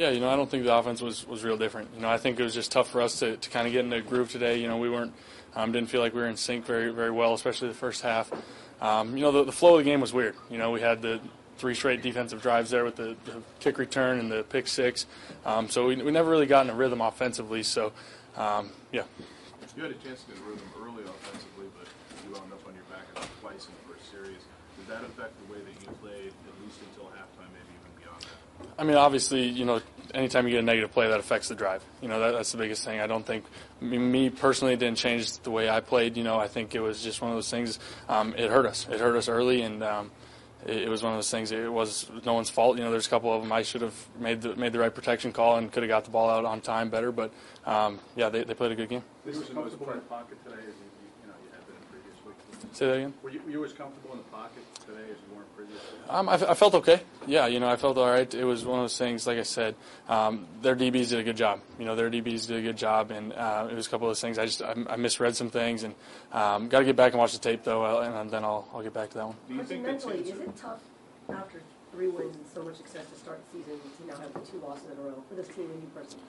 Yeah, I don't think the offense was real different. I think it was just tough for us to kind of get in a groove today. We weren't didn't feel like we were in sync very very well, especially the first half. The flow of the game was weird. We had the 3 straight defensive drives there with the kick return and the pick 6. So we never really got in a rhythm offensively. So, yeah. You had a chance to get a rhythm early offensively, but you wound up on your back twice in the first series. Did that affect the way that you played, at least until halftime, maybe even beyond that? I mean, obviously, anytime you get a negative play, that affects the drive. That's the biggest thing. I don't think, me personally, it didn't change the way I played. I think it was just one of those things. It hurt us. It hurt us early, and it was one of those things. It was no one's fault. There's a couple of them I should have made the right protection call and could have got the ball out on time better. But yeah, they played a good game. Were you as comfortable in the pocket today as you had been in previous weeks? Say that again. Were you as comfortable in the pocket today as you weren't previously? I felt okay. Yeah, I felt all right. It was one of those things. Like I said, their DBs did a good job. Their DBs did a good job, and it was a couple of those things. I misread some things, and got to get back and watch the tape though, and then I'll get back to that one. Do you think mentally, is it tough after 3 wins and so much success to start the season to now have the 2 losses in a row for this team and you personally?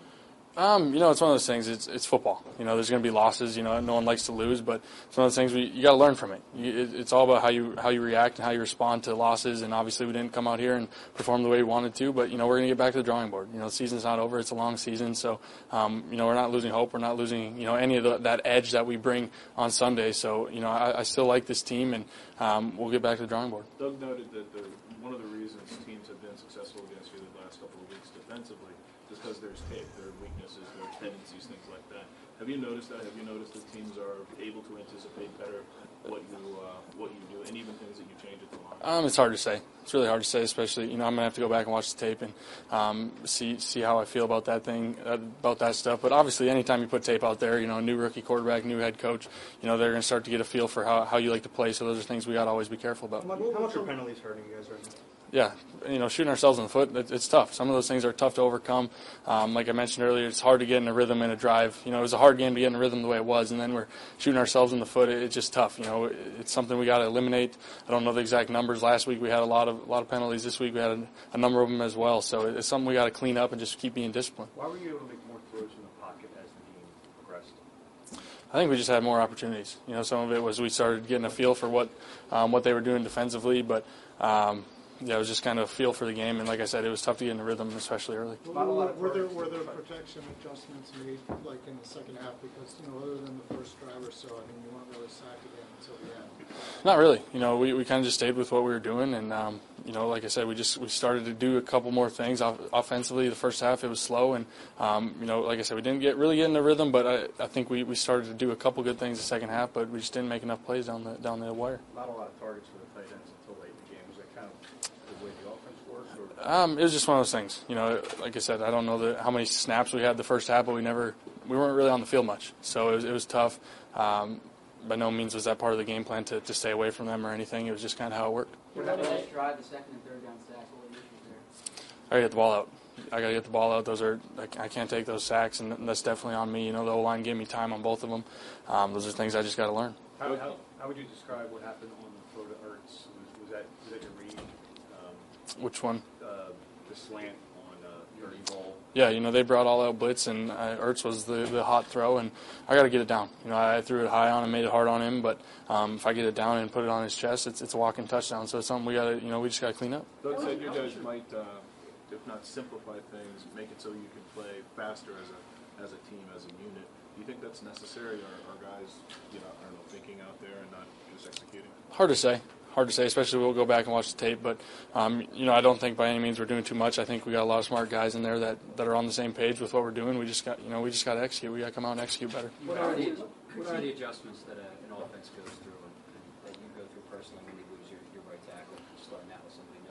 It's one of those things. It's football. There's going to be losses. No one likes to lose, but it's one of those things you got to learn from it. It's all about how you react and how you respond to losses. And obviously, we didn't come out here and perform the way we wanted to. But we're going to get back to the drawing board. The season's not over. It's a long season, so we're not losing hope. We're not losing any of that edge that we bring on Sunday. So I still like this team, and we'll get back to the drawing board. Doug noted that one of the reasons teams have been successful against you the last couple of weeks defensively is because there's tape, there are weaknesses, there are tendencies, things like that. Have you noticed that? Have you noticed that teams are able to anticipate better what you do, and even things that you change at the line? It's hard to say. It's really hard to say, especially I'm gonna have to go back and watch the tape and see how I feel about that thing, about that stuff. But obviously, anytime you put tape out there, a new rookie quarterback, new head coach, they're gonna start to get a feel for how you like to play. So those are things we gotta always be careful about. How much are penalties hurting you guys right now? Yeah, shooting ourselves in the foot, it's tough. Some of those things are tough to overcome. Like I mentioned earlier, it's hard to get in a rhythm in a drive. It was a hard game to get in a rhythm the way it was, and then we're shooting ourselves in the foot. It's just tough. It's something we got to eliminate. I don't know the exact numbers. Last week we had a lot of penalties. This week we had a number of them as well. So it's something we got to clean up and just keep being disciplined. Why were you able to make more throws in the pocket as the game progressed? I think we just had more opportunities. Some of it was we started getting a feel for what they were doing defensively, but it was just kind of a feel for the game. And like I said, it was tough to get in the rhythm, especially early. Were there protection adjustments made, like in the second half? Because other than the first drive or so, you weren't really sacked again until the end. Not really. We kind of just stayed with what we were doing, and like I said, we started to do a couple more things offensively. The first half it was slow, and like I said, we didn't really get in the rhythm. But I think we started to do a couple good things the second half, but we just didn't make enough plays down the wire. Not a lot of targets for the tight ends until late in the game. Was that kind of the way the offense worked? It was just one of those things. Like I said, I don't know how many snaps we had the first half, but we weren't really on the field much, so it was tough. By no means was that part of the game plan to stay away from them or anything. It was just kind of how it worked. What about the drive, the second and third down sacks? What were the issues there? I got to get the ball out. I got to get the ball out. I can't take those sacks, and that's definitely on me. The O-line gave me time on both of them. Those are things I just got to learn. How would you describe what happened on the throw to Ertz? Was that your read? Which one? The slant on your ball. Yeah, they brought all out blitz, and Ertz was the hot throw, and I got to get it down. I threw it high on and made it hard on him, but if I get it down and put it on his chest, it's a walking touchdown. So it's something we just got to clean up. Doug said you guys might, if not simplify things, make it so you can play faster as a team, as a unit. Do you think that's necessary, or are guys, thinking out there and not just executing? Hard to say, especially we'll go back and watch the tape. But, I don't think by any means we're doing too much. I think we got a lot of smart guys in there that are on the same page with what we're doing. We just got to execute. We got to come out and execute better. What are the adjustments that an offense goes through and that you go through personally when you lose your right tackle, starting out with somebody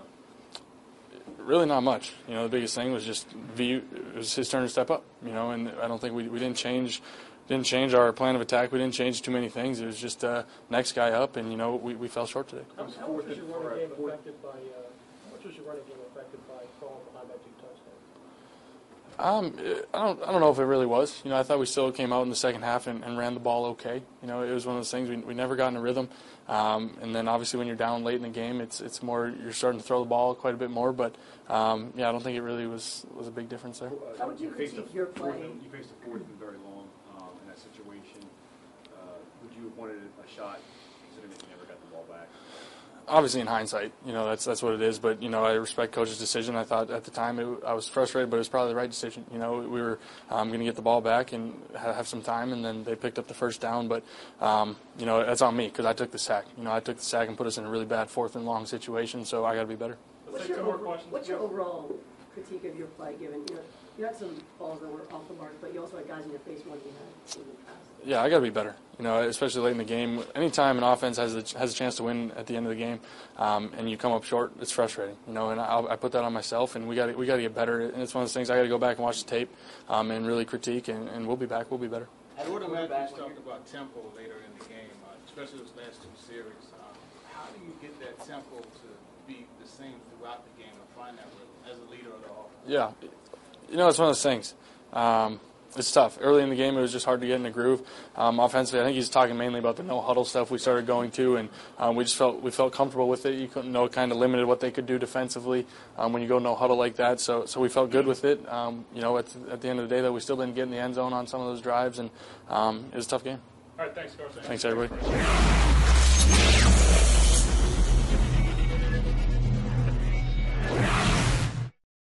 new? Really not much. The biggest thing was just it was his turn to step up, and I don't think we didn't change our plan of attack. We didn't change too many things. It was just next guy up, and we fell short today. How much was your running game affected by falling behind by 2 touchdowns? I don't know if it really was. You know, I thought we still came out in the second half and ran the ball okay. You know, it was one of those things we never got in a rhythm. And then obviously when you're down late in the game, it's more you're starting to throw the ball quite a bit more. But I don't think it really was a big difference there. How would you critique your play? You faced a fourth and very long in that situation. Would you have wanted a shot considering that you never got the ball back? Obviously, in hindsight, you know, that's what it is. But, you know, I respect Coach's decision. I thought at the time I was frustrated, but it was probably the right decision. You know, we were going to get the ball back and have some time, and then they picked up the first down. But, you know, that's on me because I took the sack. You know, I took the sack and put us in a really bad fourth and long situation, so I got to be better. What's your overall critique of your play, given, you know, you had some balls that were off the mark, but you also had guys in your face more than you had in the past? Yeah, I got to be better. You know, especially late in the game. Anytime an offense has a chance to win at the end of the game, and you come up short, it's frustrating. You know, and I put that on myself, and we got to get better. And it's one of those things I got to go back and watch the tape, and really critique, and we'll be back. We'll be better. Jordan Matthews talked about tempo later in the game, especially those last two series. How do you get that tempo to be the same throughout the game and find that rhythm as a leader of the offense? Yeah, you know, it's one of those things. It's tough. Early in the game, it was just hard to get in the groove. Offensively, I think he's talking mainly about the no-huddle stuff we started going to, and we felt comfortable with it. You couldn't know, kind of limited what they could do defensively when you go no-huddle like that. So we felt good with it. You know, at the end of the day, though, we still didn't get in the end zone on some of those drives, and it was a tough game. All right, thanks, Coach. Thanks, everybody.